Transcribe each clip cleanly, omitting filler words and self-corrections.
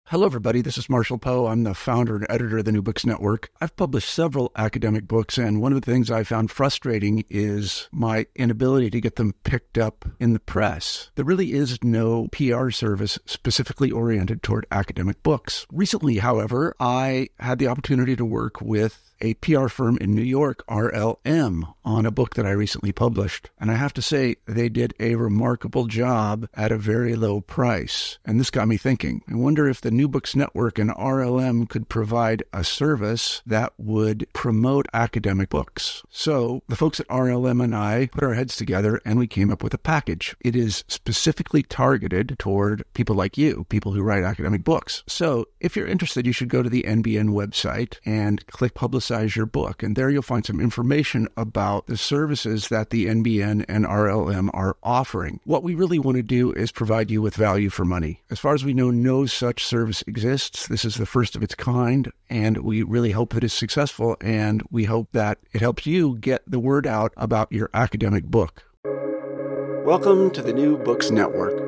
Hello, everybody. This is Marshall Poe. I'm the founder and editor of the New Books Network. I've published several academic books, and one of the things I found frustrating is my inability to get them picked up in the press. There really is no PR service specifically oriented toward academic books. Recently, however, I had the opportunity to work with a PR firm in New York, RLM, on a book that I recently published. And I have to say, they did a remarkable job at a very low price. And this got me thinking. I wonder if the New Books Network and RLM could provide a service that would promote academic books. So the folks at RLM and I put our heads together and we came up with a package. It is specifically targeted toward people like you, people who write academic books. So if you're interested, you should go to the NBN website and click Publicize Your Book. And there you'll find some information about the services that the NBN and RLM are offering. What we really want to do is provide you with value for money. As far as we know, no such service exists. This is the first of its kind, and we really hope that it's successful, and we hope that it helps you get the word out about your academic book. Welcome to the New Books Network.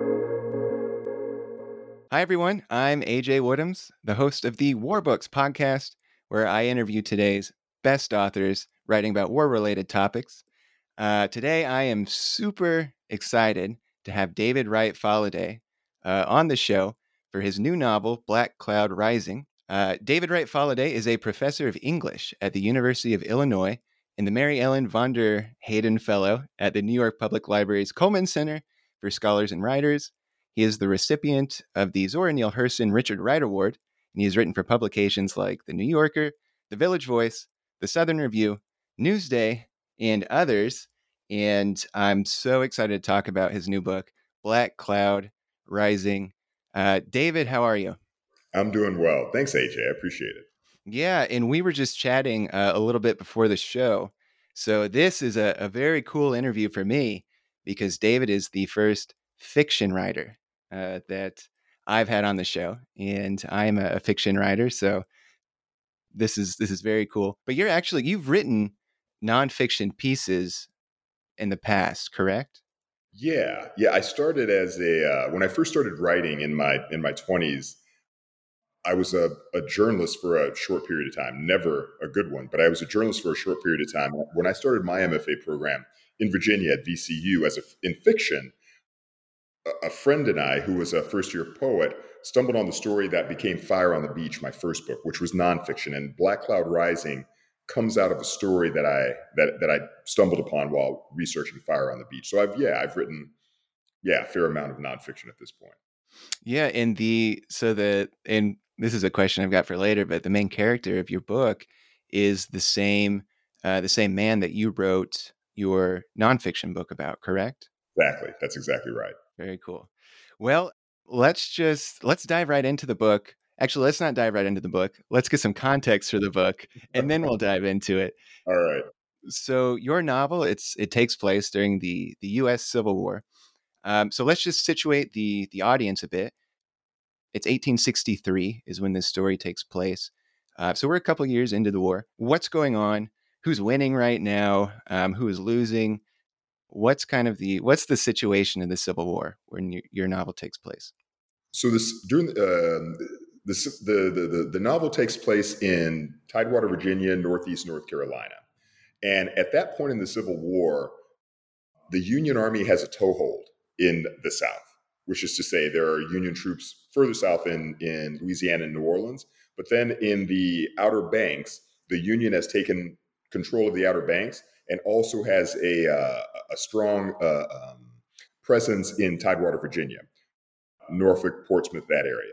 Hi, everyone. I'm AJ Woodhams, the host of the War Books podcast, where I interview today's best authors writing about war-related topics. Today, I am super excited to have David Wright Faladay on the show for his new novel, Black Cloud Rising. David Wright Faladay is a professor of English at the University of Illinois and the Mary Ellen von der Hayden Fellow at the New York Public Library's Coleman Center for Scholars and Writers. He is the recipient of the Zora Neale Hurston Richard Wright Award, and he has written for publications like The New Yorker, The Village Voice, The Southern Review, Newsday, and others. And I'm so excited to talk about his new book, Black Cloud Rising. David, how are you? I'm doing well. Thanks, AJ. I appreciate it. Yeah, and we were just chatting a little bit before the show. So this is a very cool interview for me because David is the first fiction writer that I've had on the show, and I'm a fiction writer, so this is very cool. But you've written nonfiction pieces in the past, correct? Yeah. I started as when I first started writing in my 20s. I was a journalist for a short period of time, never a good one, but I was a journalist for a short period of time. When I started my MFA program in Virginia at VCU in fiction, a friend and I, who was a first-year poet, stumbled on the story that became Fire on the Beach, my first book, which was nonfiction. And Black Cloud Rising comes out of a story that I stumbled upon while researching Fire on the Beach. So I've written a fair amount of nonfiction at this point. Yeah, and this is a question I've got for later, but the main character of your book is the same man that you wrote your nonfiction book about, correct? Exactly. That's exactly right. Very cool. Well, let's dive right into the book. Actually, let's not dive right into the book. Let's get some context for the book, and then we'll dive into it. All right. So your novel, it takes place during the U.S. Civil War. So let's just situate the audience a bit. It's 1863 is when this story takes place. So we're a couple years into the war. What's going on? Who's winning right now? Who is losing? What's the situation in the Civil War when your novel takes place? So the novel takes place in Tidewater, Virginia, Northeast North Carolina. And at that point in the Civil War, the Union Army has a toehold in the South, which is to say there are Union troops further south in Louisiana and New Orleans. But then in the Outer Banks, the Union has taken control of the Outer Banks and also has a strong presence in Tidewater, Virginia, Norfolk, Portsmouth, that area.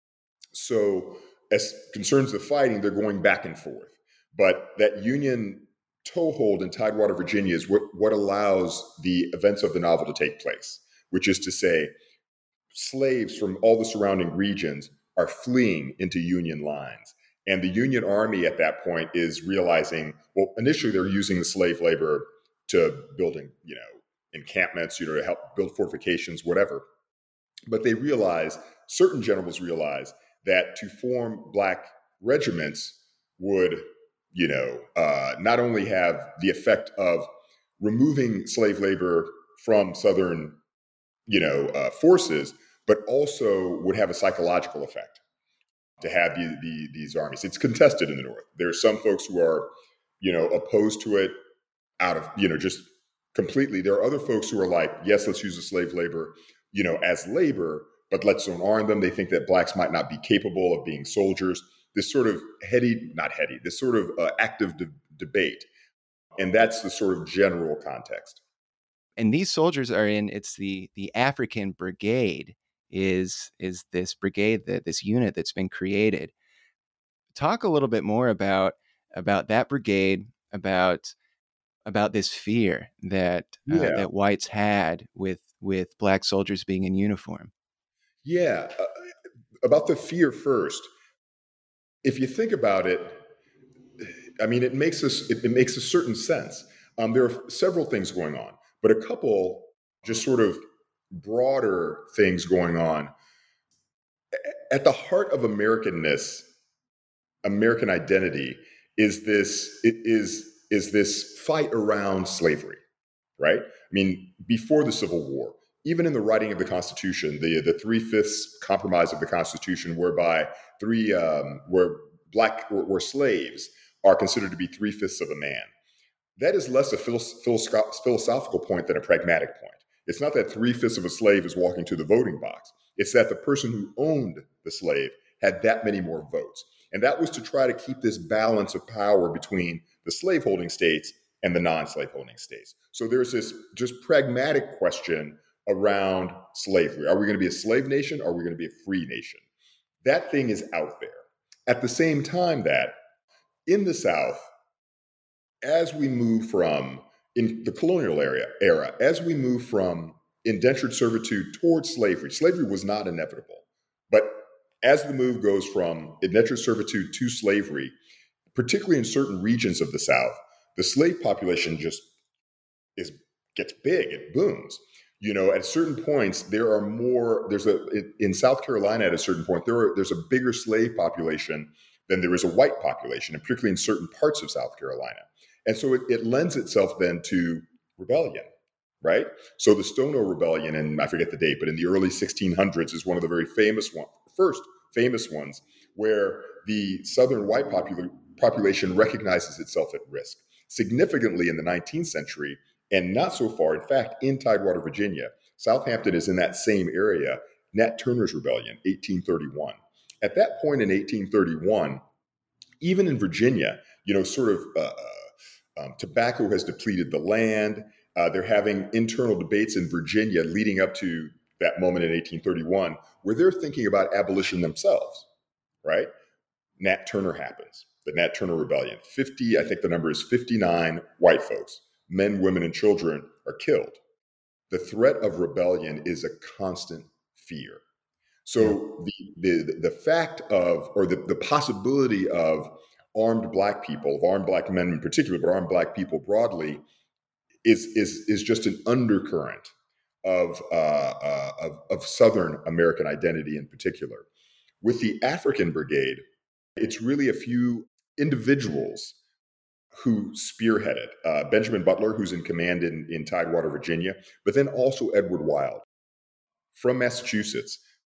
So as concerns the fighting, they're going back and forth. But that Union toehold in Tidewater, Virginia is what allows the events of the novel to take place, which is to say slaves from all the surrounding regions are fleeing into Union lines. And the Union Army at that point is realizing, well, initially they're using the slave labor to building, encampments, to help build fortifications, whatever. But certain generals realize that to form black regiments would, not only have the effect of removing slave labor from Southern, forces, but also would have a psychological effect. to have these armies. It's contested in the North. There are some folks who are, opposed to it out of, just completely. There are other folks who are like, yes, let's use the slave labor, as labor, but let's don't arm them. They think that blacks might not be capable of being soldiers. This sort of this sort of active debate. And that's the sort of general context. And these soldiers are it's the African Brigade is this brigade, this unit that's been created. Talk a little bit more about that brigade, about this fear that that whites had with black soldiers being in uniform. Yeah, about the fear first. If you think about it, I mean, it makes a certain sense. There are several things going on, but a couple just sort of broader things going on. At the heart of Americanness, American identity, is this fight around slavery, right? I mean, before the Civil War, even in the writing of the Constitution, the 3/5 compromise of the Constitution, whereby where slaves are considered to be 3/5 of a man, that is less a philosophical point than a pragmatic point. It's not that 3/5 of a slave is walking to the voting box. It's that the person who owned the slave had that many more votes. And that was to try to keep this balance of power between the slaveholding states and the non-slaveholding states. So there's this just pragmatic question around slavery. Are we going to be a slave nation? Or are we going to be a free nation? That thing is out there. At the same time that in the South, as we move from, in the colonial era, as we move from indentured servitude towards slavery was not inevitable. But as the move goes from indentured servitude to slavery, particularly in certain regions of the South, the slave population just gets big, it booms. At certain points, in South Carolina at a certain point, there's a bigger slave population than there is a white population, and particularly in certain parts of South Carolina. And so it lends itself then to rebellion, right? So the Stono Rebellion, and I forget the date, but in the early 1600s is one of the very first famous ones, where the Southern white population recognizes itself at risk. Significantly in the 19th century, and not so far, in fact, in Tidewater, Virginia, Southampton is in that same area, Nat Turner's Rebellion, 1831. At that point in 1831, even in Virginia, tobacco has depleted the land. They're having internal debates in Virginia leading up to that moment in 1831, where they're thinking about abolition themselves, right? Nat Turner happens, the Nat Turner Rebellion. I think the number is 59 white folks, men, women, and children are killed. The threat of rebellion is a constant fear. So the fact of, or the possibility of armed black people, of armed black men in particular, but armed black people broadly, is just an undercurrent of Southern American identity in particular. With the African Brigade, it's really a few individuals who spearheaded Benjamin Butler, who's in command in Tidewater, Virginia, but then also Edward Wilde from Massachusetts,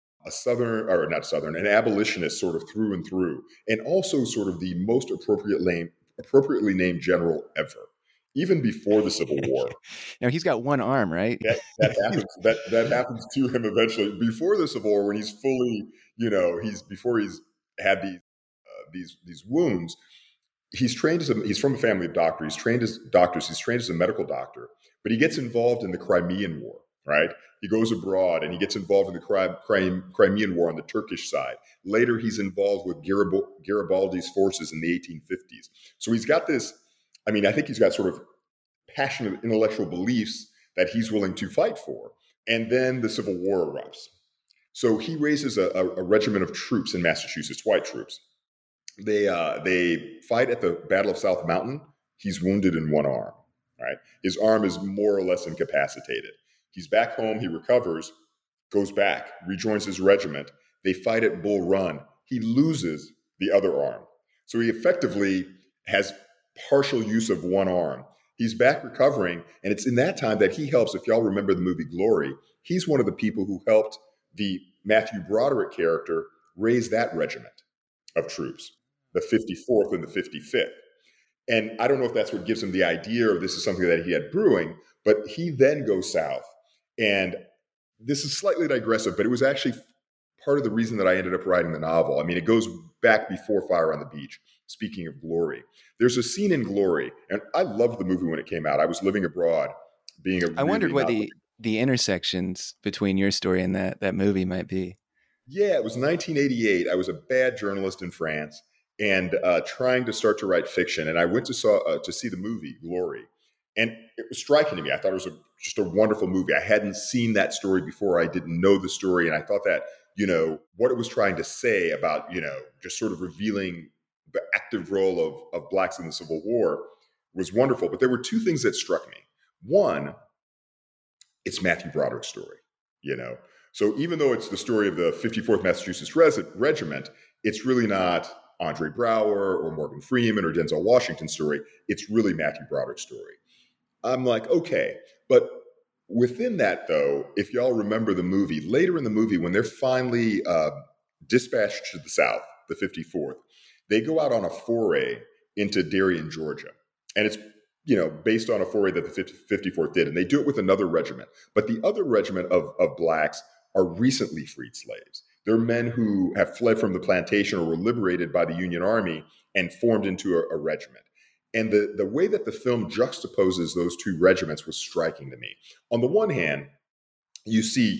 an abolitionist sort of through and through, and also sort of the most appropriately named general ever, even before the Civil War. Now he's got one arm, right? That happens. That happens to him eventually. Before the Civil War, when he's fully, before he's had these wounds, he's from a family of doctors. He's trained as doctors. He's trained as a medical doctor, but he gets involved in the Crimean War. Right? He goes abroad and he gets involved in the Crimean War on the Turkish side. Later, he's involved with Garibaldi's forces in the 1850s. So he's got this, I think he's got sort of passionate intellectual beliefs that he's willing to fight for. And then the Civil War erupts. So he raises a regiment of troops in Massachusetts, white troops. They fight at the Battle of South Mountain. He's wounded in one arm. Right? His arm is more or less incapacitated. He's back home, he recovers, goes back, rejoins his regiment. They fight at Bull Run. He loses the other arm. So he effectively has partial use of one arm. He's back recovering, and it's in that time that he helps, if y'all remember the movie Glory, he's one of the people who helped the Matthew Broderick character raise that regiment. of troops, the 54th and the 55th. And I don't know if that's what gives him the idea or this is something that he had brewing, but he then goes south. And this is slightly digressive, but it was actually part of the reason that I ended up writing the novel. I mean, it goes back before Fire on the Beach. Speaking of Glory, there's a scene in Glory, and I loved the movie when it came out. I was living abroad, being a I wondered what really the intersections between your story and that movie might be. Yeah, it was 1988. I was a bad journalist in France and trying to start to write fiction. And I went to see the movie Glory, and it was striking to me. I thought it was just a wonderful movie. I hadn't seen that story before. I didn't know the story, and I thought that what it was trying to say about just sort of revealing the active role of blacks in the Civil War was wonderful. But there were two things that struck me. One, it's Matthew Broderick's story. So even though it's the story of the 54th Massachusetts Regiment, it's really not Andre Brower or Morgan Freeman or Denzel Washington's story. It's really Matthew Broderick's story. I'm like, okay. But within that, though, if y'all remember the movie, later in the movie, when they're finally dispatched to the South, the 54th, they go out on a foray into Darien, Georgia. And it's based on a foray that the 54th did. And they do it with another regiment. But the other regiment of blacks are recently freed slaves. They're men who have fled from the plantation or were liberated by the Union Army and formed into a regiment. And the way that the film juxtaposes those two regiments was striking to me. On the one hand, you see,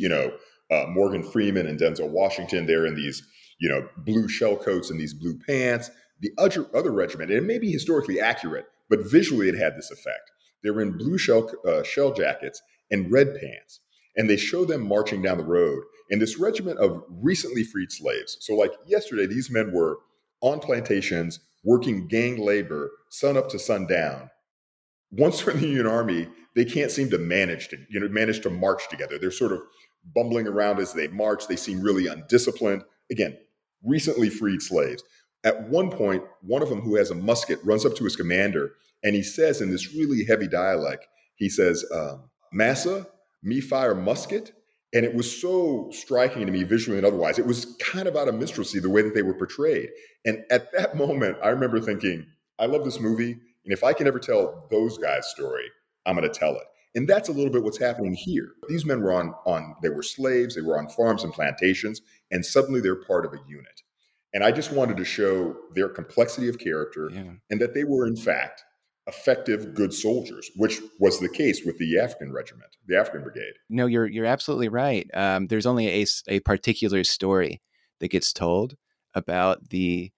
Morgan Freeman and Denzel Washington, they're in these, blue shell coats and these blue pants. The other regiment, and it may be historically accurate, but visually it had this effect. They were in blue shell jackets and red pants. And they show them marching down the road. And this regiment of recently freed slaves. So like yesterday, these men were on plantations, working gang labor, sun up to sundown. Once they're in the Union Army, they can't seem to manage to march together. They're sort of bumbling around as they march. They seem really undisciplined. Again, recently freed slaves. At one point, one of them who has a musket runs up to his commander, and he says in this really heavy dialect, he says, "Massa, me fire musket." And it was so striking to me visually and otherwise. It was kind of out of minstrelsy, the way that they were portrayed. And at that moment, I remember thinking, I love this movie. And if I can ever tell those guys' story, I'm going to tell it. And that's a little bit what's happening here. These men were they were slaves, they were on farms and plantations, and suddenly they're part of a unit. And I just wanted to show their complexity of character and that they were, in fact, effective, good soldiers, which was the case with the African regiment, the African brigade. No, you're absolutely right. There's only a particular story that gets told about the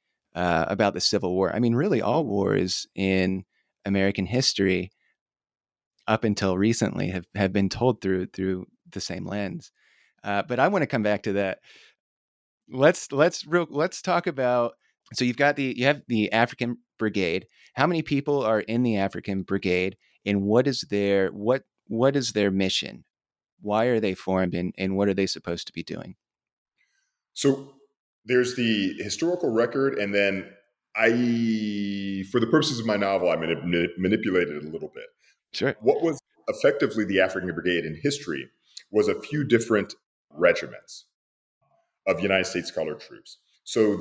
Civil War. I mean, really, all wars in American history up until recently have been told through the same lens. But I want to come back to that. Let's talk about. So you have the African Brigade. How many people are in the African Brigade, and what is their mission? Why are they formed, and what are they supposed to be doing? So there's the historical record, and then for the purposes of my novel, I manipulated it a little bit. Sure. What was effectively the African Brigade in history was a few different regiments of United States colored troops. So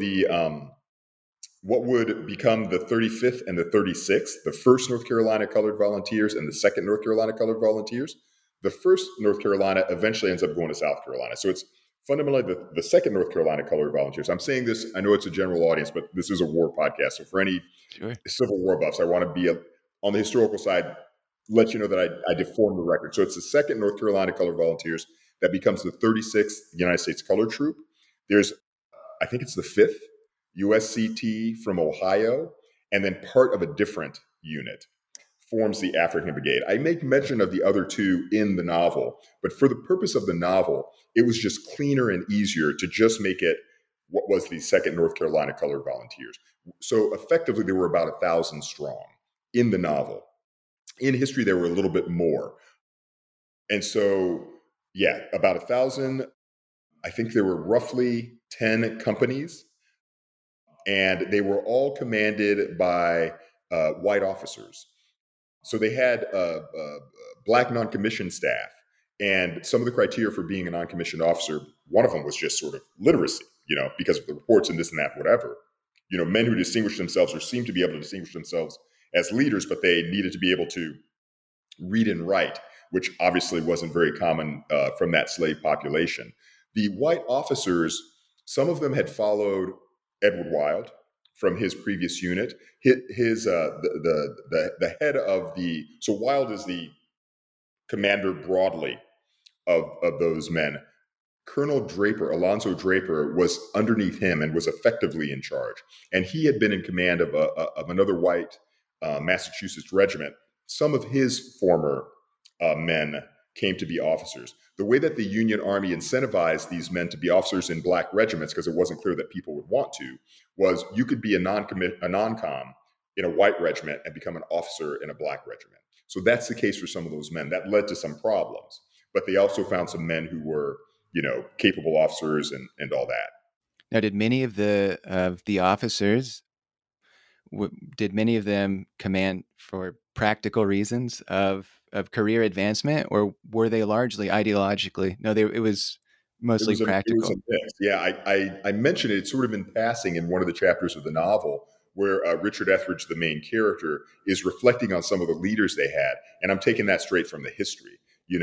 what would become the 35th and the 36th, the 1st North Carolina Colored Volunteers and the 2nd North Carolina Colored Volunteers. The 1st North Carolina eventually ends up going to South Carolina. So it's fundamentally the 2nd North Carolina Colored Volunteers. I'm saying this, I know it's a general audience, but this is a war podcast. So for any Civil War buffs, I want to be on the historical side, let you know that I deformed the record. So it's the 2nd North Carolina Colored Volunteers that becomes the 36th United States Colored Troop. There's, I think it's the 5th USCT from Ohio, and then part of a different unit forms the African Brigade. I make mention of the other two in the novel, but for the purpose of the novel, it was just cleaner and easier to just make it what was the 2nd North Carolina Colored Volunteers. So effectively, there were about 1,000 strong in the novel. In history, there were a little bit more. And so, about 1,000. I think there were roughly 10 companies, and they were all commanded by white officers. So they had black non-commissioned staff, and some of the criteria for being a non-commissioned officer, one of them was just sort of literacy, because of the reports and this and that, whatever. men who distinguished themselves or seemed to be able to distinguish themselves as leaders, but they needed to be able to read and write, which obviously wasn't very common from that slave population. The white officers, some of them had followed Edward Wilde from his previous unit. The head of the, so Wilde is the commander broadly of those men. Colonel Draper, Alonzo Draper, was underneath him and was effectively in charge. And he had been in command of another white Massachusetts regiment. Some of his former men came to be officers. The way that the Union Army incentivized these men to be officers in black regiments, because it wasn't clear that people would want to, was you could be a non-com in a white regiment and become an officer in a black regiment. So that's the case for some of those men. That led to some problems. But they also found some men who were, capable officers and all that. Now, did many of the officers, did many of them command for practical reasons of career advancement, or were they largely ideologically? No, it was mostly practical. It was a mix. Yeah, I mentioned it sort of in passing in one of the chapters of the novel, where Richard Etheridge, the main character, is reflecting on some of the leaders they had, and I'm taking that straight from the history.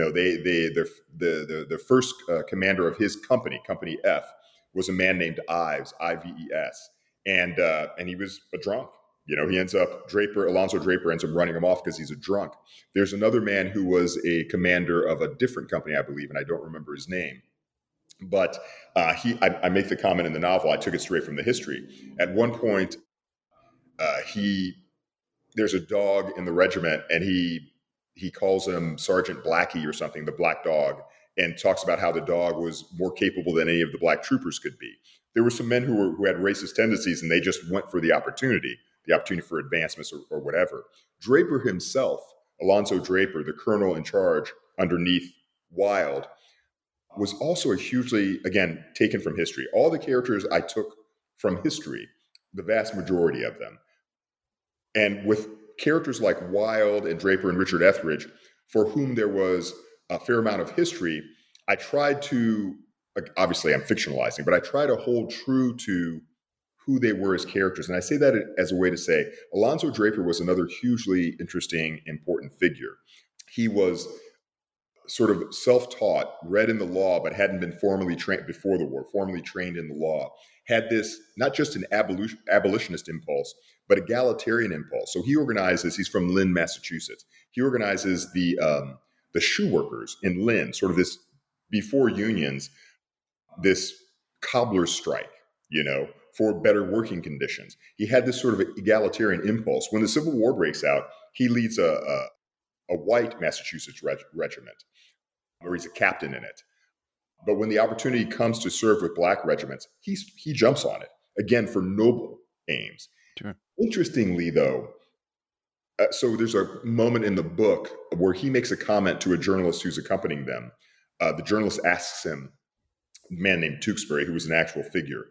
The first commander of his company, Company F, was a man named Ives, Ives, and he was a drunk. He ends up, Alonzo Draper ends up running him off because he's a drunk. There's another man who was a commander of a different company, I believe, and I don't remember his name. But I make the comment in the novel, I took it straight from the history. At one point, there's a dog in the regiment, and he calls him Sergeant Blackie or something, the black dog, and talks about how the dog was more capable than any of the black troopers could be. There were some men who had racist tendencies, and they just went for the opportunity for advancements or whatever. Draper himself, Alonzo Draper, the colonel in charge underneath Wilde, was also a hugely, again, taken from history. All the characters I took from history, the vast majority of them. And with characters like Wilde and Draper and Richard Etheridge, for whom there was a fair amount of history, I tried to, obviously I'm fictionalizing, but I try to hold true to who they were as characters. And I say that as a way to say, Alonzo Draper was another hugely interesting, important figure. He was sort of self-taught, read in the law, but hadn't been formally trained before the war, formally trained in the law, had this, not just an abolitionist impulse, but egalitarian impulse. So he organizes, he's from Lynn, Massachusetts. He organizes the shoe workers in Lynn, sort of this, before unions, this cobbler's strike, for better working conditions. He had this sort of egalitarian impulse. When the Civil War breaks out, he leads a white Massachusetts regiment, where he's a captain in it. But when the opportunity comes to serve with black regiments, he jumps on it, again, for noble aims. Sure. Interestingly, though, so there's a moment in the book where he makes a comment to a journalist who's accompanying them. The journalist asks him, a man named Tewksbury, who was an actual figure,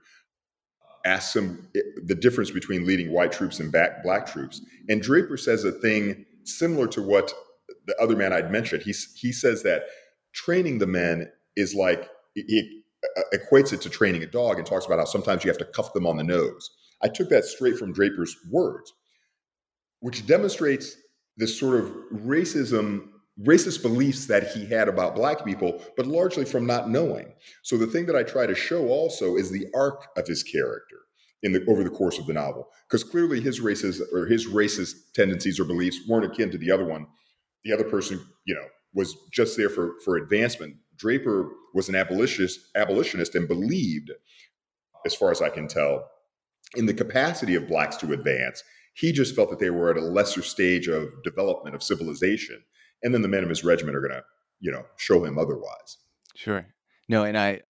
asks him the difference between leading white troops and black troops. And Draper says a thing similar to what the other man I'd mentioned. He says that training the men is like, he equates it to training a dog and talks about how sometimes you have to cuff them on the nose. I took that straight from Draper's words, which demonstrates this sort of racist beliefs that he had about black people, but largely from not knowing. So the thing that I try to show also is the arc of his character over the course of the novel, because clearly his racist tendencies or beliefs weren't akin to the other one. The other person, was just there for advancement. Draper was an abolitionist and believed, as far as I can tell, in the capacity of blacks to advance. He just felt that they were at a lesser stage of development of civilization. And then the men of his regiment are going to, show him otherwise. Sure. No, and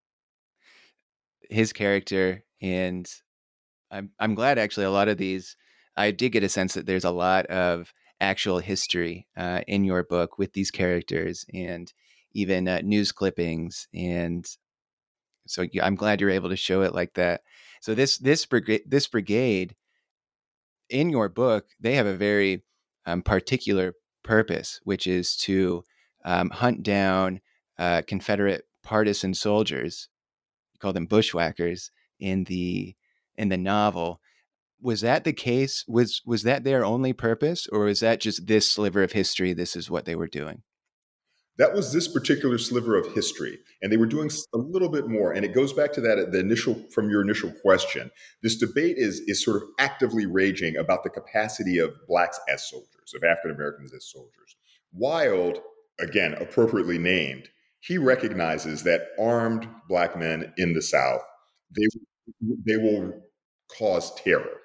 his character, and I'm glad actually a lot of these, I did get a sense that there's a lot of actual history in your book with these characters, and even news clippings. And so I'm glad you're able to show it like that. So this brigade in your book, they have a very particular purpose, which is to hunt down Confederate partisan soldiers. You call them bushwhackers in the novel. Was that the case? Was that their only purpose, or was that just this sliver of history? This is what they were doing. That was this particular sliver of history, and they were doing a little bit more. And it goes back to that from your initial question. This debate is sort of actively raging about the capacity of blacks as soldiers, of African Americans as soldiers. Wild, again, appropriately named, he recognizes that armed black men in the South, they will cause terror.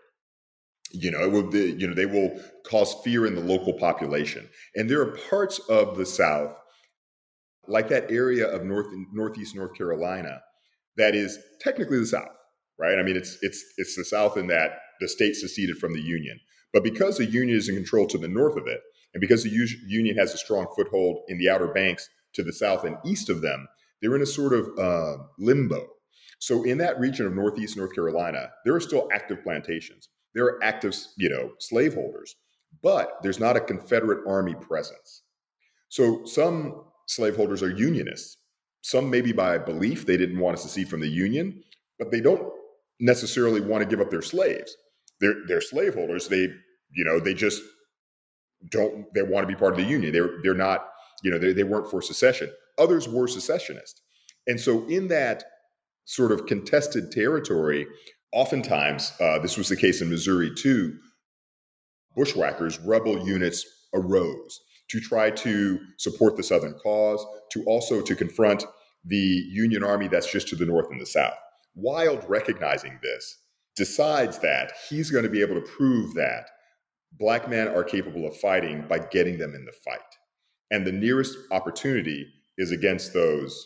They will cause fear in the local population. And there are parts of the South, like that area of northeast North Carolina, that is technically the South, right? I mean, it's the South in that the state seceded from the Union, but because the Union is in control to the north of it, and because the Union has a strong foothold in the Outer Banks to the south and east of them, they're in a sort of limbo. So in that region of northeast North Carolina, there are still active plantations. There are active, slaveholders, but there's not a Confederate army presence. So some slaveholders are unionists. Some maybe by belief they didn't want to secede from the Union, but they don't necessarily want to give up their slaves. They're slaveholders. They just don't. They want to be part of the Union. They're not. They weren't for secession. Others were secessionists, and so in that sort of contested territory, oftentimes this was the case in Missouri too. Bushwhackers, rebel units arose to try to support the Southern cause, to confront the Union Army that's just to the north and the south. Wild, recognizing this, decides that he's going to be able to prove that black men are capable of fighting by getting them in the fight. And the nearest opportunity is against those,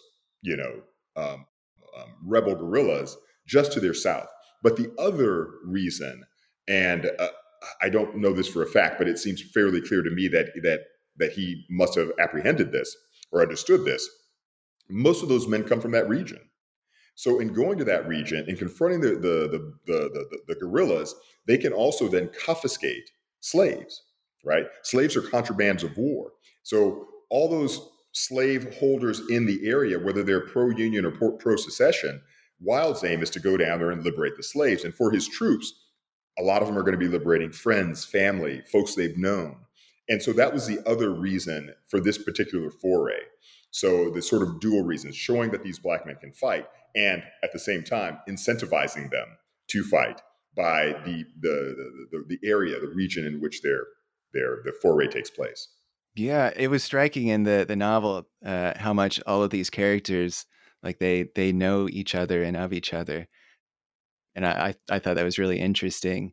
rebel guerrillas just to their south. But the other reason, and I don't know this for a fact, but it seems fairly clear to me that he must have apprehended this or understood this. Most of those men come from that region. So in going to that region and confronting the guerrillas, they can also then confiscate slaves, right? Slaves are contrabands of war. So all those slave holders in the area, whether they're pro-union or pro-secession, Wild's aim is to go down there and liberate the slaves. And for his troops, a lot of them are going to be liberating friends, family, folks they've known. And so that was the other reason for this particular foray. So the sort of dual reasons, showing that these black men can fight, and at the same time incentivizing them to fight by the area, the region in which the foray takes place. Yeah, it was striking in the novel how much all of these characters, like they know each other and of each other, and I thought that was really interesting.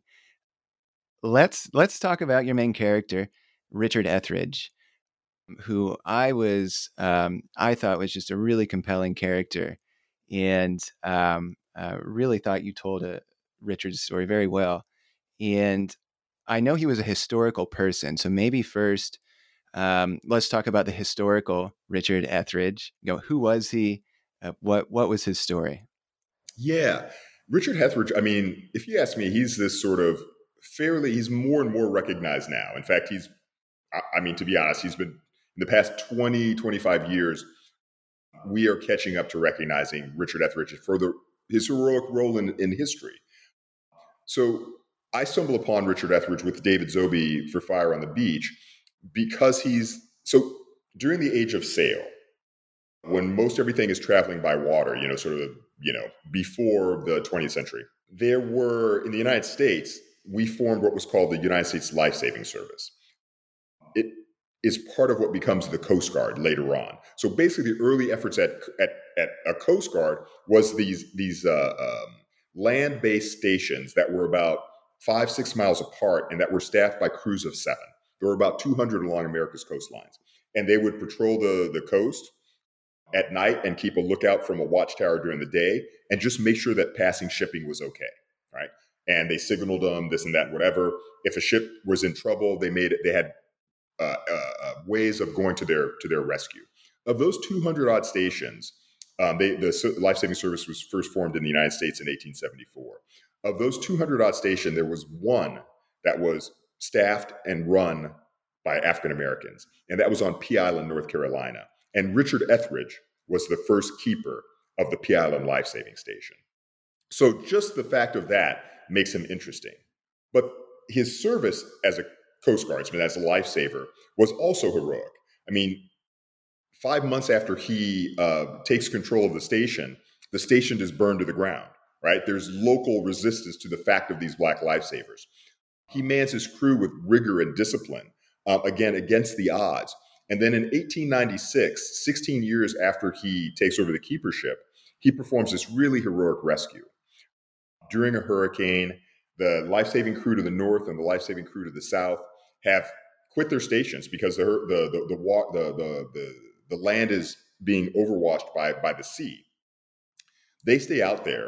Let's talk about your main character, Richard Etheridge, who I thought was just a really compelling character, and really thought you told Richard's story very well. And I know he was a historical person, so maybe first let's talk about the historical Richard Etheridge. Who was he? What was his story? Yeah, Richard Etheridge. I mean, if you ask me, he's this sort of he's more and more recognized now. In fact, to be honest, he's been in the past 20, 25 years, we are catching up to recognizing Richard Etheridge for his heroic role in history. So I stumble upon Richard Etheridge with David Zobie for Fire on the Beach because during the age of sail, when most everything is traveling by water, before the 20th century, there were, in the United States, we formed what was called the United States Life-Saving Service. It is part of what becomes the Coast Guard later on. So basically the early efforts at a Coast Guard was these land-based stations that were about 5-6 miles apart and that were staffed by crews of 7. There were about 200 along America's coastlines. And they would patrol the coast at night and keep a lookout from a watchtower during the day and just make sure that passing shipping was okay, right? And they signaled them, this and that, whatever. If a ship was in trouble, they had ways of going to their rescue. Of those 200 odd stations, the Life-Saving Service was first formed in the United States in 1874. Of those 200 odd stations, there was one that was staffed and run by African Americans, and that was on Pea Island, North Carolina. And Richard Etheridge was the first keeper of the Pea Island Life-Saving Station. So just the fact of that makes him interesting. But his service as a Coast Guardsman, as a lifesaver, was also heroic. I mean, 5 months after he takes control of the station is burned to the ground, right? There's local resistance to the fact of these black lifesavers. He mans his crew with rigor and discipline, again, against the odds. And then in 1896, 16 years after he takes over the keepership, he performs this really heroic rescue. During a hurricane, the life-saving crew to the north and the life-saving crew to the south have quit their stations because the land is being overwashed by the sea. They stay out there.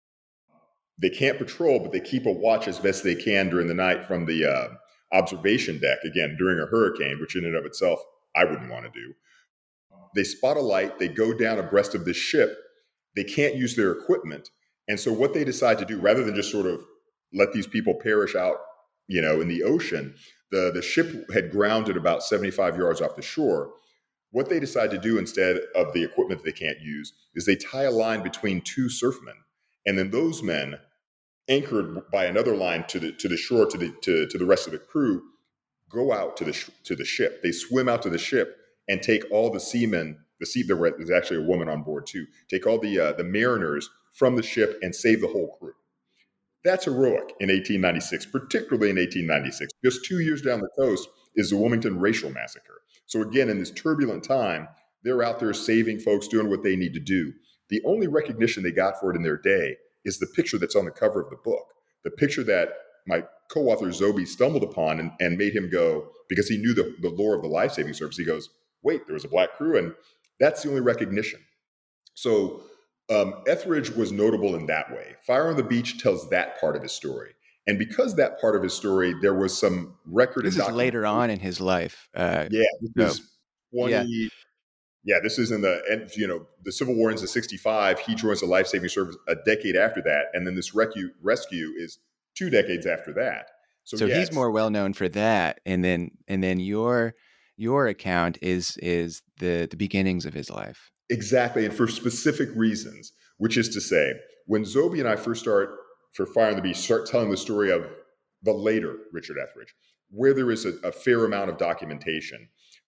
They can't patrol, but they keep a watch as best they can during the night from the observation deck, again, during a hurricane, which in and of itself, I wouldn't want to do. They spot a light. They go down abreast of this ship. They can't use their equipment. And so what they decide to do, rather than just sort of let these people perish out, in the ocean, the ship had grounded about 75 yards off the shore. What they decide to do instead of the equipment that they can't use is they tie a line between two surfmen. And then those men, anchored by another line to the shore, to the rest of the crew, go out to the ship. They swim out to the ship and take all the seamen. There's actually a woman on board too. Take all the mariners from the ship and save the whole crew. That's heroic in 1896, particularly in 1896. Just 2 years down the coast is the Wilmington Racial Massacre. So again, in this turbulent time, they're out there saving folks, doing what they need to do. The only recognition they got for it in their day is the picture that's on the cover of the book, the picture that my co-author Zobie stumbled upon and made him go, because he knew the lore of the life-saving service. He goes, wait, there was a black crew, and that's the only recognition. So Etheridge was notable in that way. Fire on the Beach tells that part of his story. And because that part of his story, there was some record. This is later on in his life. This is 20. Yeah, this is in the Civil War ends in 65. He joins the life-saving service a decade after that. And then this rescue is 2 decades after that. So he's more well-known for that. And then your account is the beginnings of his life. Exactly, and for specific reasons, which is to say, when Zobie and I first start for Fire on the Beach, start telling the story of the later Richard Etheridge, where there is a fair amount of documentation,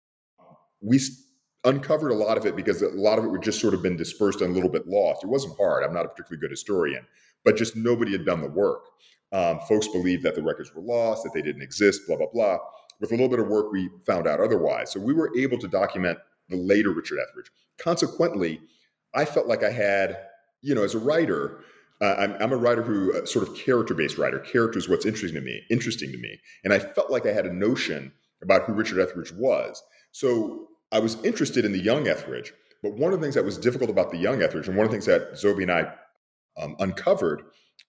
we uncovered a lot of it because a lot of it would just sort of been dispersed and a little bit lost. It wasn't hard. I'm not a particularly good historian, but just nobody had done the work. Folks believed that the records were lost, that they didn't exist, blah, blah, blah. With a little bit of work, we found out otherwise. So we were able to document the later Richard Etheridge. Consequently, I felt like I had, as a writer, I'm a writer who sort of character-based writer. Character is what's interesting to me. And I felt like I had a notion about who Richard Etheridge was. So I was interested in the young Etheridge, but one of the things that was difficult about the young Etheridge, and one of the things that Zobie and I uncovered,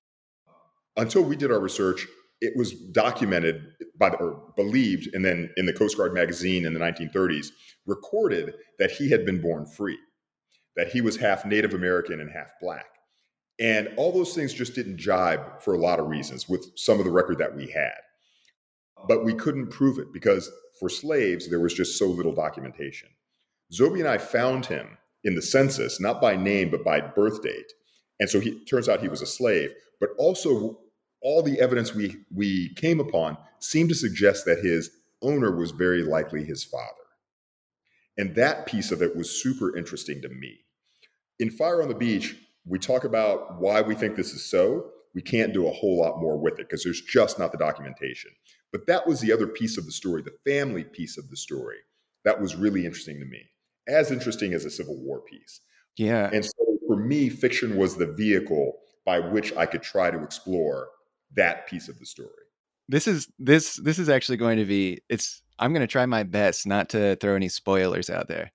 until we did our research, it was documented or believed, and then in the Coast Guard magazine in the 1930s, recorded that he had been born free, that he was half Native American and half black. And all those things just didn't jibe for a lot of reasons with some of the record that we had. But we couldn't prove it because for slaves, there was just so little documentation. Zobie and I found him in the census, not by name, but by birth date. And so turns out he was a slave, but also all the evidence we came upon seemed to suggest that his owner was very likely his father. And that piece of it was super interesting to me. In Fire on the Beach, we talk about why we think this is so. We can't do a whole lot more with it because there's just not the documentation. But that was the other piece of the story, the family piece of the story. That was really interesting to me, as interesting as a Civil War piece. Yeah. And so for me, fiction was the vehicle by which I could try to explore that piece of the story. This is actually going to be, I'm going to try my best not to throw any spoilers out there.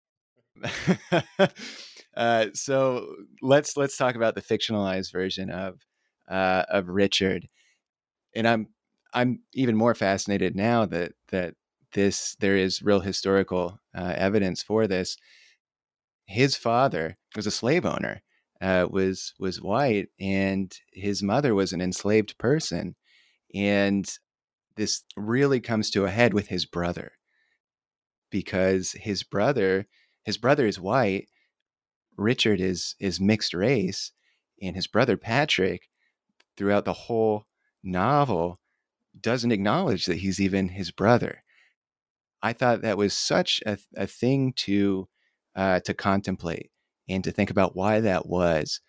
So let's talk about the fictionalized version of Richard. And I'm even more fascinated now that there is real historical evidence for this. His father was a slave owner, was white, and his mother was an enslaved person. And this really comes to a head with his brother, because his brother is white. Richard is mixed race, and his brother Patrick, throughout the whole novel doesn't acknowledge that he's even his brother. I thought that was such a thing to contemplate and to think about why that was.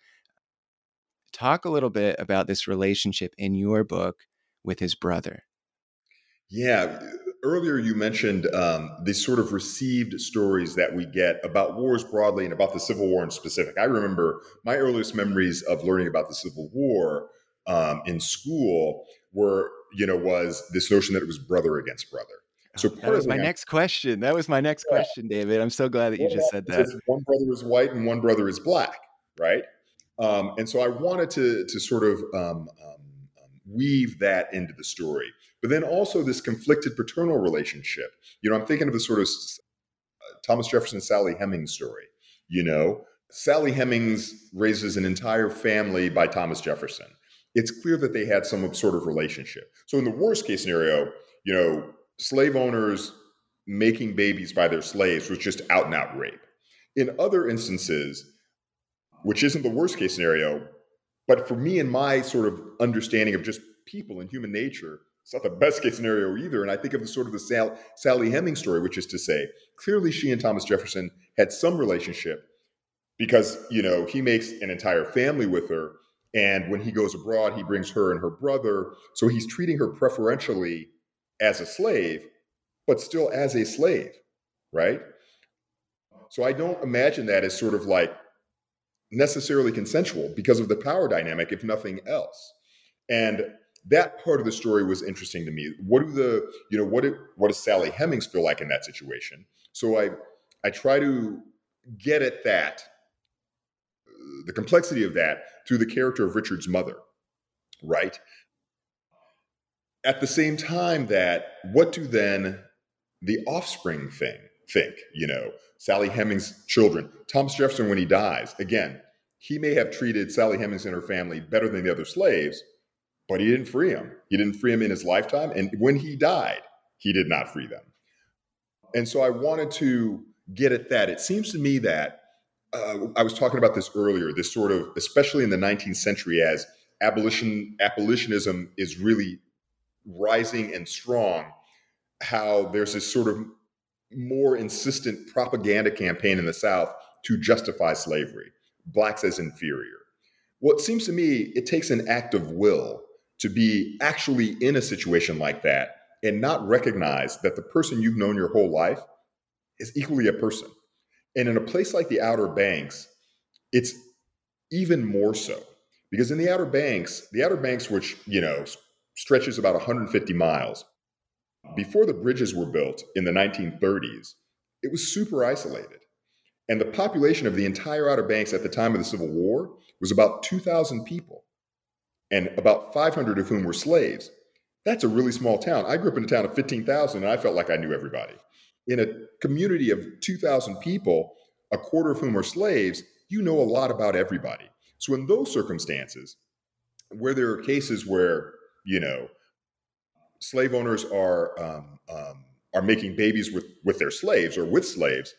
Talk a little bit about this relationship in your book with his brother. Yeah. Earlier, you mentioned these sort of received stories that we get about wars broadly and about the Civil War in specific. I remember my earliest memories of learning about the Civil War in school was this notion that it was brother against brother. So that was my next question. That was my next question, David. I'm so glad that you just said that. One brother is white and one brother is black, right? And so I wanted to sort of weave that into the story. But then also this conflicted paternal relationship. I'm thinking of the sort of Thomas Jefferson, Sally Hemings story. Sally Hemings raises an entire family by Thomas Jefferson. It's clear that they had some sort of relationship. So in the worst case scenario, slave owners making babies by their slaves was just out and out rape. In other instances, which isn't the worst case scenario, but for me and my sort of understanding of just people and human nature, it's not the best case scenario either. And I think of the sort of the Sally Hemings story, which is to say, clearly she and Thomas Jefferson had some relationship because, he makes an entire family with her. And when he goes abroad, he brings her and her brother. So he's treating her preferentially as a slave, but still as a slave, right? So I don't imagine that as sort of like necessarily consensual because of the power dynamic, if nothing else. And that part of the story was interesting to me. What does Sally Hemings feel like in that situation? So I try to get at that, the complexity of that through the character of Richard's mother, right? At the same time that, what do then the offspring think? Sally Hemings' children. Thomas Jefferson, when he dies, again, he may have treated Sally Hemings and her family better than the other slaves, but he didn't free them. He didn't free them in his lifetime. And when he died, he did not free them. And so I wanted to get at that. It seems to me that I was talking about this earlier, this sort of, especially in the 19th century, as abolitionism is really rising and strong, how there's this sort of more insistent propaganda campaign in the South to justify slavery, blacks as inferior. Well, it seems to me it takes an act of will to be actually in a situation like that and not recognize that the person you've known your whole life is equally a person. And in a place like the Outer Banks, it's even more so. Because in the Outer Banks, which, stretches about 150 miles, before the bridges were built in the 1930s, it was super isolated. And the population of the entire Outer Banks at the time of the Civil War was about 2,000 people, and about 500 of whom were slaves. That's a really small town. I grew up in a town of 15,000, and I felt like I knew everybody. In a community of 2,000 people, a quarter of whom are slaves, you know a lot about everybody. So in those circumstances, where there are cases where, slave owners are making babies with their slaves or with slaves,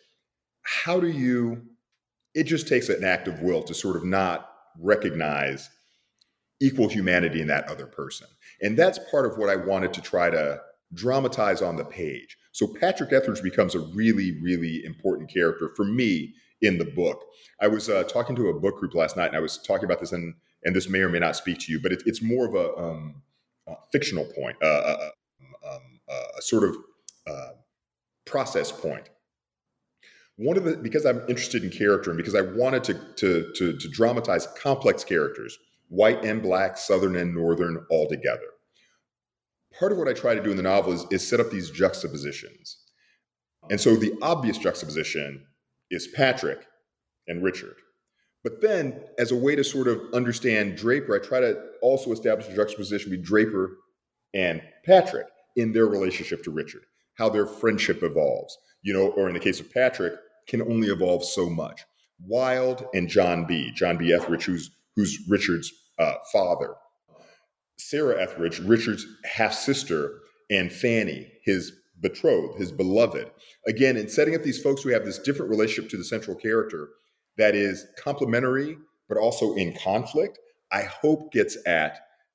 it just takes an act of will to sort of not recognize equal humanity in that other person. And that's part of what I wanted to try to dramatize on the page. So Patrick Etheridge becomes a really, really important character for me in the book. I was talking to a book group last night, and I was talking about this, and this may or may not speak to you, but it's more of a fictional point, a sort of process point. Because I'm interested in character and because I wanted to dramatize complex characters, white and black, Southern and Northern, all together. Part of what I try to do in the novel is set up these juxtapositions. And so the obvious juxtaposition is Patrick and Richard. But then, as a way to sort of understand Draper, I try to also establish a juxtaposition between Draper and Patrick in their relationship to Richard, how their friendship evolves, or in the case of Patrick, can only evolve so much. Wilde and John B. Etheridge, who's Richard's father. Sarah Etheridge, Richard's half-sister, and Fanny, his betrothed, his beloved. Again, in setting up these folks who have this different relationship to the central character that is complementary, but also in conflict, I hope gets at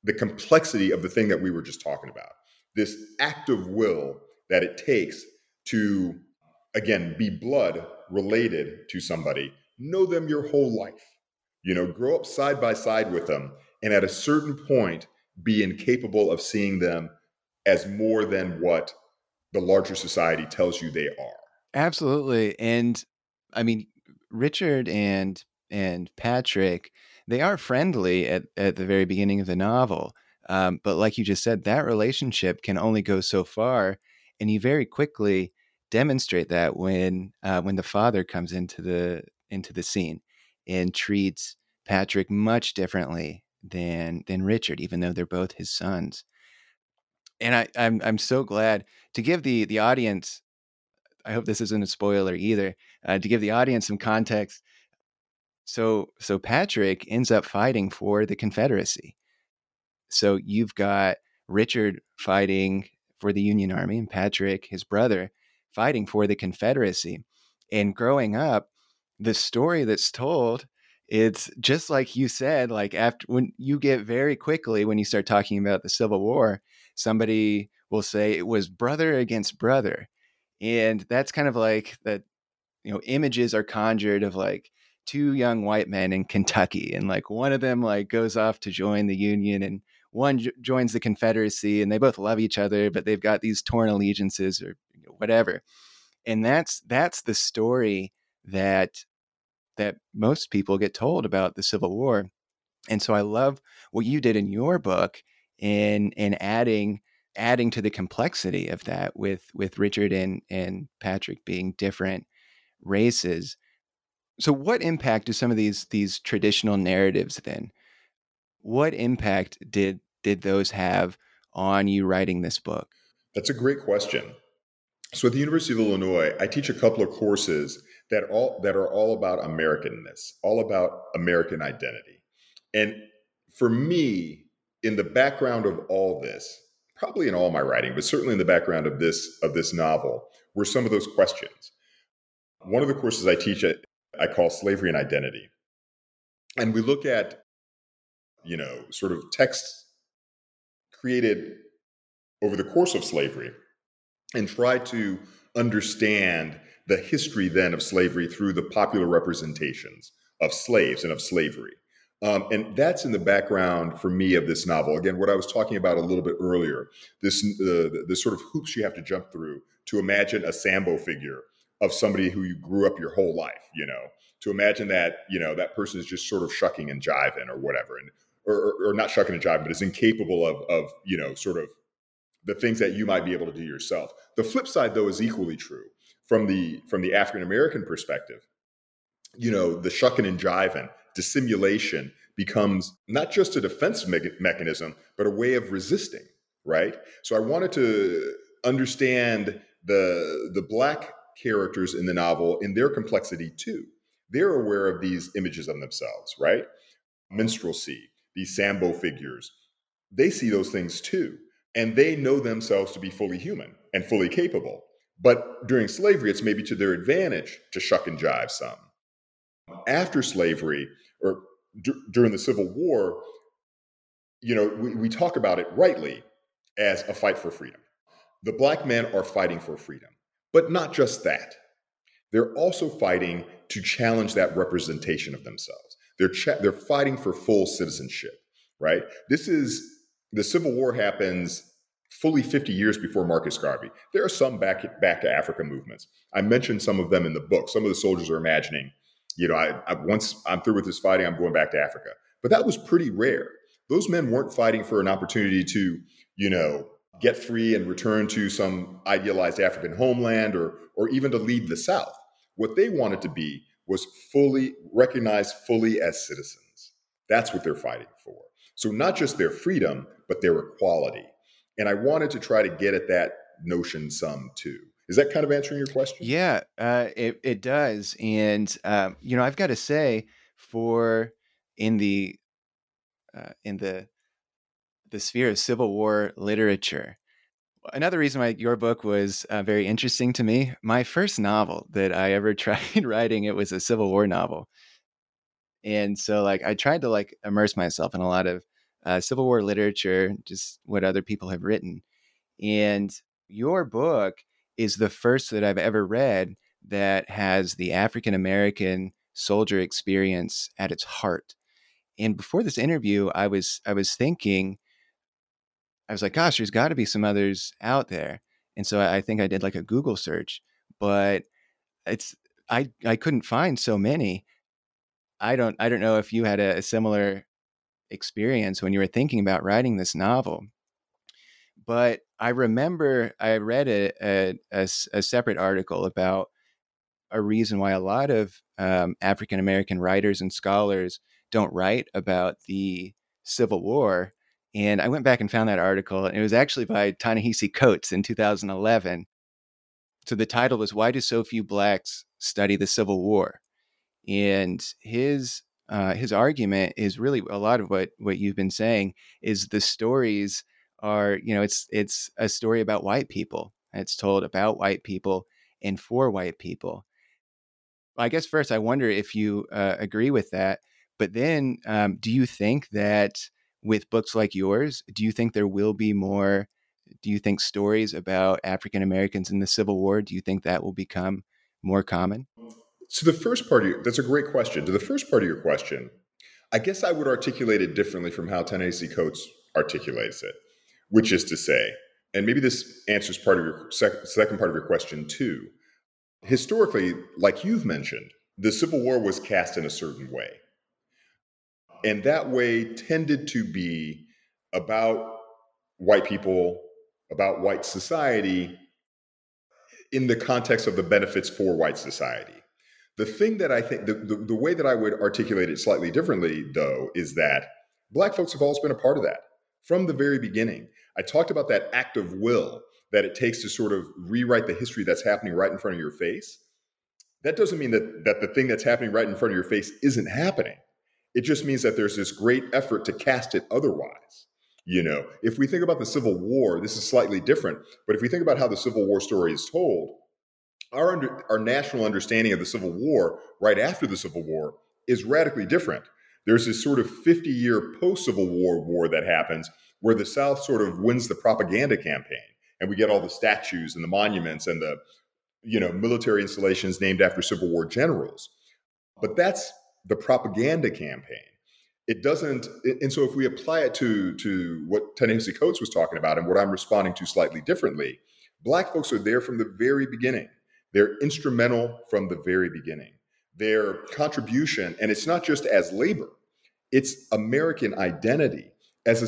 the complexity of the thing that we were just talking about, this act of will that it takes to, again, be blood related to somebody, know them your whole life, grow up side by side with them, and at a certain point be incapable of seeing them as more than what the larger society tells you they are. Absolutely. And I mean, Richard and Patrick, they are friendly at the very beginning of the novel. But like you just said, that relationship can only go so far. And you very quickly demonstrate that when the father comes into the scene and treats Patrick much differently than Richard, even though they're both his sons. And I'm so glad to give the audience. I hope this isn't a spoiler either. To give the audience some context, so Patrick ends up fighting for the Confederacy. So you've got Richard fighting for the Union Army, and Patrick, his brother, fighting for the Confederacy. And growing up, the story that's told, it's just like you said, like after when you get very quickly, when you start talking about the Civil War, somebody will say it was brother against brother. And that's kind of like that, images are conjured of like two young white men in Kentucky. And like one of them like goes off to join the Union and one joins the Confederacy, and they both love each other, but they've got these torn allegiances or whatever. And that's the story that most people get told about the Civil War. And so I love what you did in your book in adding to the complexity of that with Richard and Patrick being different races. So what impact do some of these traditional narratives then? What impact did those have on you writing this book? That's a great question. So at the University of Illinois, I teach a couple of courses that are all about Americanness, all about American identity. And for me, in the background of all this, probably in all my writing, but certainly in the background of this novel, were some of those questions. One of the courses I teach I call Slavery and Identity. And we look at, sort of texts created over the course of slavery and try to understand the history then of slavery through the popular representations of slaves and of slavery. And that's in the background for me of this novel. Again, what I was talking about a little bit earlier, this the sort of hoops you have to jump through to imagine a Sambo figure of somebody who you grew up your whole life, to imagine that, that person is just sort of shucking and jiving or whatever, and or not shucking and jiving, but is incapable of sort of the things that you might be able to do yourself. The flip side, though, is equally true from the African American perspective. The shucking and jiving, dissimulation becomes not just a defense mechanism, but a way of resisting, right? So I wanted to understand the Black characters in the novel in their complexity too. They're aware of these images of themselves, right? Minstrelsy, these Sambo figures, they see those things too. And they know themselves to be fully human and fully capable. But during slavery, it's maybe to their advantage to shuck and jive some. After slavery, or during the Civil War, we talk about it rightly as a fight for freedom. The Black men are fighting for freedom, but not just that. They're also fighting to challenge that representation of themselves. They're fighting for full citizenship, right? The Civil War happens fully 50 years before Marcus Garvey. There are some back to Africa movements. I mentioned some of them in the book. Some of the soldiers are imagining, once I'm through with this fighting, I'm going back to Africa. But that was pretty rare. Those men weren't fighting for an opportunity to, get free and return to some idealized African homeland or even to leave the South. What they wanted to be was fully recognized fully as citizens. That's what they're fighting for. So not just their freedom, but their equality. And I wanted to try to get at that notion some too. Is that kind of answering your question? Yeah, it does. And, I've got to say, in the sphere of Civil War literature, another reason why your book was very interesting to me, my first novel that I ever tried writing, it was a Civil War novel. And so like I tried to like immerse myself in a lot of Civil War literature, just what other people have written. And your book is the first that I've ever read that has the African American soldier experience at its heart. And before this interview, I was thinking, I was like, gosh, there's got to be some others out there. And so I think I did like a Google search, but it's I couldn't find so many. I don't know if you had a similar experience when you were thinking about writing this novel, but I remember I read a separate article about a reason why a lot of African American writers and scholars don't write about the Civil War. And I went back and found that article, and it was actually by Ta-Nehisi Coates in 2011. So the title was "Why Do So Few Blacks Study the Civil War?" And his argument is really a lot of what you've been saying. Is the stories are, it's a story about white people. It's told about white people and for white people. I guess first, I wonder if you agree with that. But then, do you think that with books like yours, do you think there will be more? Do you think stories about African Americans in the Civil War, do you think that will become more common? So the first part of that's a great question. To the first part of your question, I guess I would articulate it differently from how Ta-Nehisi Coates articulates it, which is to say, and maybe this answers part of your second part of your question too. Historically, like you've mentioned, the Civil War was cast in a certain way. And that way tended to be about white people, about white society in the context of the benefits for white society. The thing that I think, the way that I would articulate it slightly differently, though, is that Black folks have always been a part of that from the very beginning. I talked about that act of will that it takes to sort of rewrite the history that's happening right in front of your face. That doesn't mean that the thing that's happening right in front of your face isn't happening. It just means that there's this great effort to cast it otherwise. If we think about the Civil War, this is slightly different. But if we think about how the Civil War story is told, our national understanding of the Civil War right after the Civil War is radically different. There's this sort of 50-year post-Civil War that happens where the South sort of wins the propaganda campaign, and we get all the statues and the monuments and the military installations named after Civil War generals. But that's the propaganda campaign. It doesn't, and so if we apply it to what Ta-Nehisi Coates was talking about and what I'm responding to slightly differently, Black folks are there from the very beginning. They're instrumental from the very beginning. Their contribution, and it's not just as labor, it's American identity. As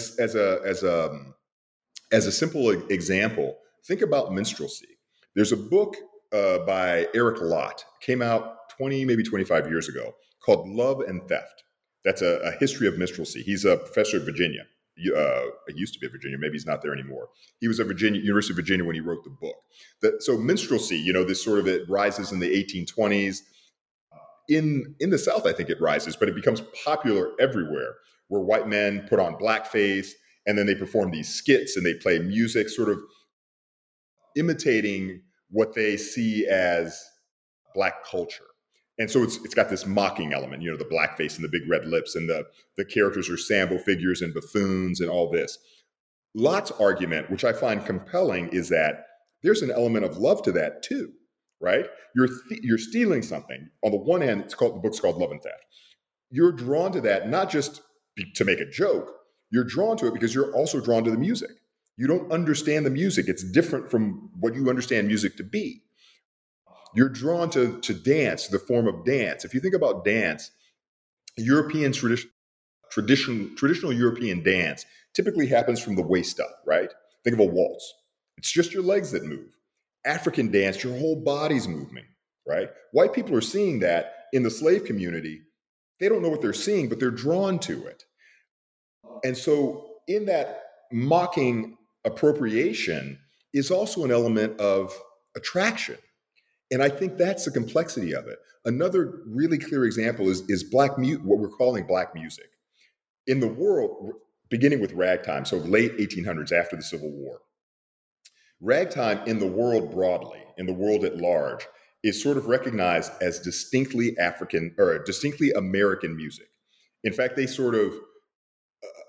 a simple example, think about minstrelsy. There's a book by Eric Lott, came out 20, maybe 25 years ago, called Love and Theft. That's a history of minstrelsy. He's a professor at Virginia. He used to be at Virginia. Maybe he's not there anymore. He was at University of Virginia when he wrote the book. So minstrelsy, this sort of, it rises in the 1820s. In the South, I think it rises, but it becomes popular everywhere, where white men put on blackface and then they perform these skits and they play music, sort of imitating what they see as Black culture. And so it's got this mocking element, the blackface and the big red lips, and the characters are Sambo figures and buffoons and all this. Lott's argument, which I find compelling, is that there's an element of love to that too, right? You're stealing something. On the one hand, the book's called Love and Theft. You're drawn to that not just to make a joke. You're drawn to it because you're also drawn to the music. You don't understand the music. It's different from what you understand music to be. You're drawn to dance, the form of dance. If you think about dance, European traditional European dance typically happens from the waist up, right? Think of a waltz. It's just your legs that move. African dance, your whole body's moving, right? White people are seeing that in the slave community. They don't know what they're seeing, but they're drawn to it. And so in that mocking appropriation is also an element of attraction. And I think that's the complexity of it. Another really clear example is what we're calling Black music. In the world, beginning with ragtime, so late 1800s after the Civil War, ragtime in the world broadly, in the world at large, is sort of recognized as distinctly African or distinctly American music. In fact, they sort of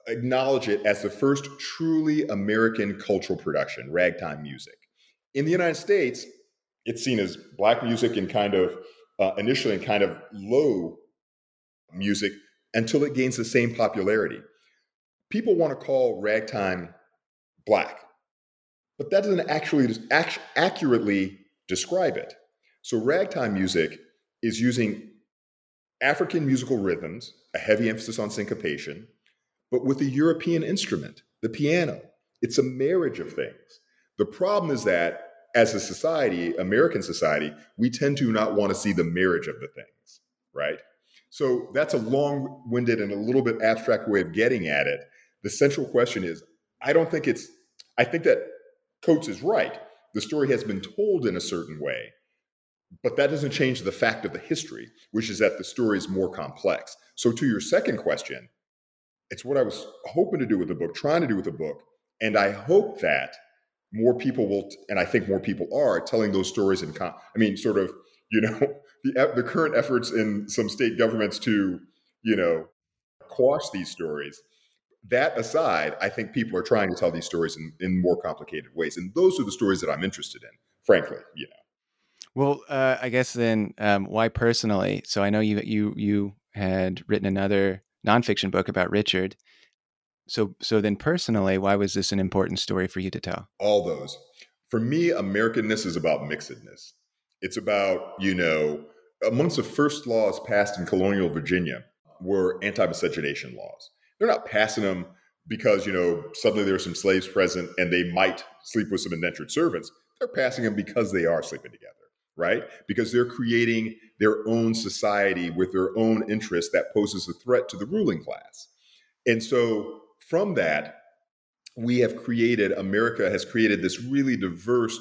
acknowledge it as the first truly American cultural production, ragtime music. In the United States, it's seen as black music and kind of initially in kind of low music until it gains the same popularity. People want to call ragtime black, but that doesn't actually accurately describe it. So ragtime music is using African musical rhythms, a heavy emphasis on syncopation, but with a European instrument, the piano. It's a marriage of things. The problem is that as a society, American society, we tend to not want to see the marriage of the things, right? So that's a long-winded and a little bit abstract way of getting at it. The central question is, I think that Coates is right. The story has been told in a certain way, but that doesn't change the fact of the history, which is that the story is more complex. So to your second question, it's what I was hoping to do with the book, trying to do with the book. And I hope that more people will, and I think more people are, telling those stories in, the current efforts in some state governments to, quash these stories. That aside, I think people are trying to tell these stories in more complicated ways. And those are the stories that I'm interested in, frankly, Well, I guess then, why personally? So I know you had written another nonfiction book about Richard. So then personally, why was this an important story for you to tell? All those. For me, Americanness is about mixedness. It's about, amongst the first laws passed in colonial Virginia were anti-miscegenation laws. They're not passing them because, suddenly there are some slaves present and they might sleep with some indentured servants. They're passing them because they are sleeping together, right? Because they're creating their own society with their own interests that poses a threat to the ruling class. And so from that, America has created this really diverse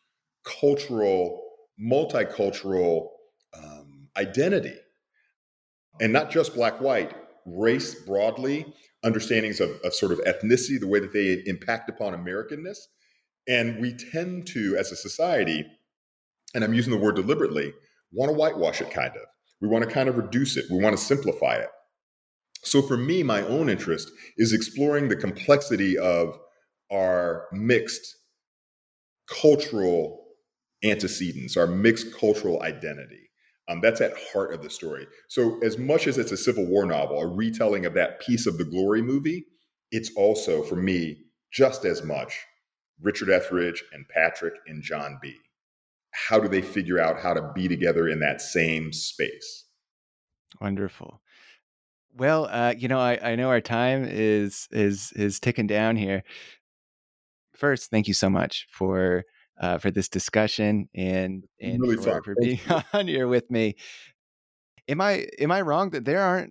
multicultural identity. And not just black, white, race broadly, understandings of sort of ethnicity, the way that they impact upon Americanness. And we tend to, as a society, and I'm using the word deliberately, want to whitewash it kind of. We want to kind of reduce it. We want to simplify it. So for me, my own interest is exploring the complexity of our mixed cultural antecedents, our mixed cultural identity. That's at heart of the story. So as much as it's a Civil War novel, a retelling of that piece of the Glory movie, it's also, for me, just as much Richard Etheridge and Patrick and John B. How do they figure out how to be together in that same space? Wonderful. Well, I know our time is ticking down here. First, thank you so much for this discussion and Really fun. for being on here with me. Am I wrong that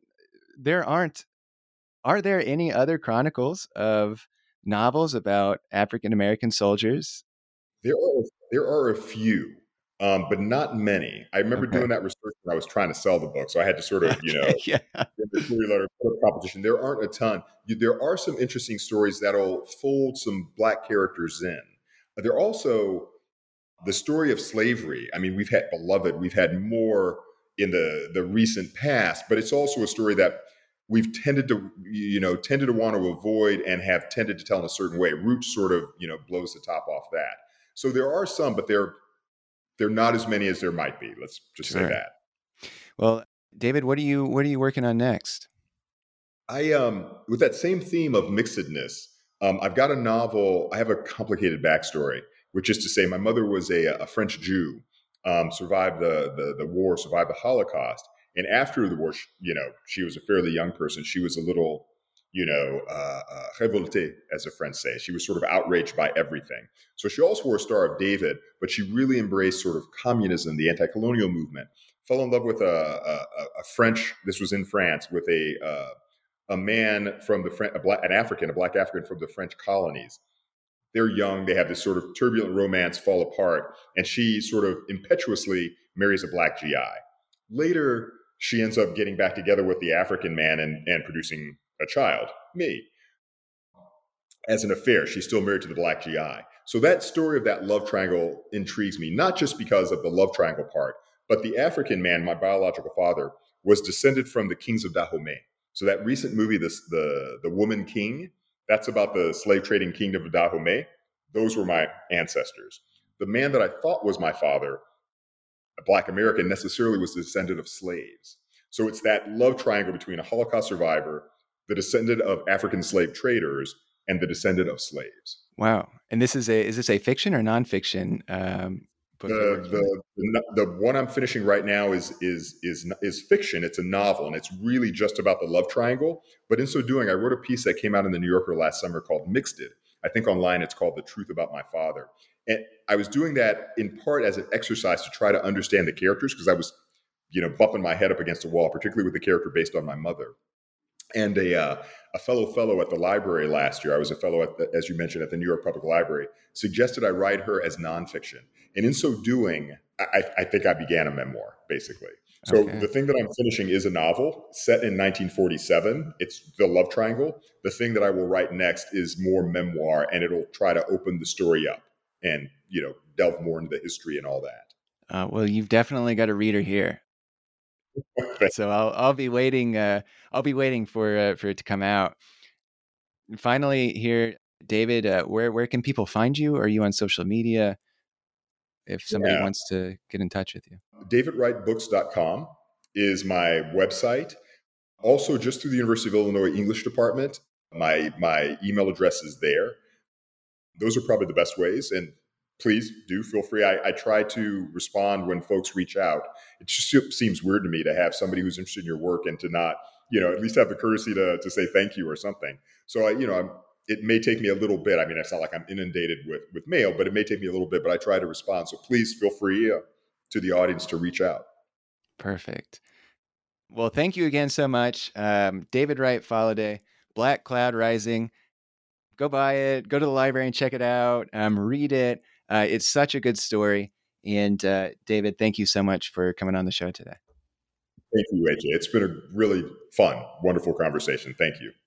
are there any other chronicles of novels about African American soldiers? There are a few, but not many. I remember doing that research when I was trying to sell the book, so I had to sort of, yeah. letter competition. There aren't a ton. There are some interesting stories that'll fold some black characters in. But there are also the story of slavery. I mean, we've had more in the recent past, but it's also a story that we've tended to want to avoid and have tended to tell in a certain way. Roots sort of, blows the top off that. So there are some, but they're not as many as there might be. Let's just say that. Well, David, what are you working on next? With that same theme of mixedness, I've got a novel. I have a complicated backstory, which is to say, my mother was a French Jew, survived the war, survived the Holocaust, and after the war, she was a fairly young person. She was a little, révoltée, as the French say. She was sort of outraged by everything. So she also wore a Star of David, but she really embraced sort of communism, the anti-colonial movement. Fell in love with a French. This was in France with a man from a black African from the French colonies. They're young. They have this sort of turbulent romance fall apart, and she sort of impetuously marries a black GI. Later, she ends up getting back together with the African man and producing a child, me. As an affair, she's still married to the black GI. So that story of that love triangle intrigues me, not just because of the love triangle part, but the African man, my biological father, was descended from the kings of Dahomey. So that recent movie, the Woman King, that's about the slave trading kingdom of Dahomey. Those were my ancestors. The man that I thought was my father, a Black American, necessarily was the descendant of slaves. So it's that love triangle between a Holocaust survivor, the descendant of African slave traders, and the descendant of slaves. Wow. And is this a fiction or nonfiction book you're working on? The one I'm finishing right now is fiction. It's a novel, and it's really just about the love triangle. But in so doing, I wrote a piece that came out in the New Yorker last summer called Mixed It. I think online it's called The Truth About My Father. And I was doing that in part as an exercise to try to understand the characters, because I was, bumping my head up against a wall, particularly with the character based on my mother. And a fellow at the library last year, I was a fellow, as you mentioned, at the New York Public Library, suggested I write her as nonfiction. And in so doing, I think I began a memoir, basically. So Okay. The thing that I'm finishing is a novel set in 1947. It's the love triangle. The thing that I will write next is more memoir, and it'll try to open the story up and, delve more into the history and all that. Well, you've definitely got a reader here. So I'll be waiting. I'll be waiting for it to come out. And finally, here, David, where can people find you? Are you on social media? If somebody wants to get in touch with you, DavidWrightBooks.com is my website. Also, just through the University of Illinois English Department, my email address is there. Those are probably the best ways. And please do feel free. I try to respond when folks reach out. It just seems weird to me to have somebody who's interested in your work and to not, at least have the courtesy to say thank you or something. So it may take me a little bit. I mean, it's not like I'm inundated with mail, but it may take me a little bit, but I try to respond. So please feel free to the audience to reach out. Perfect. Well, thank you again so much. David Wright Faladay, Black Cloud Rising. Go buy it. Go to the library and check it out. Read it. It's such a good story. And David, thank you so much for coming on the show today. Thank you, AJ. It's been a really fun, wonderful conversation. Thank you.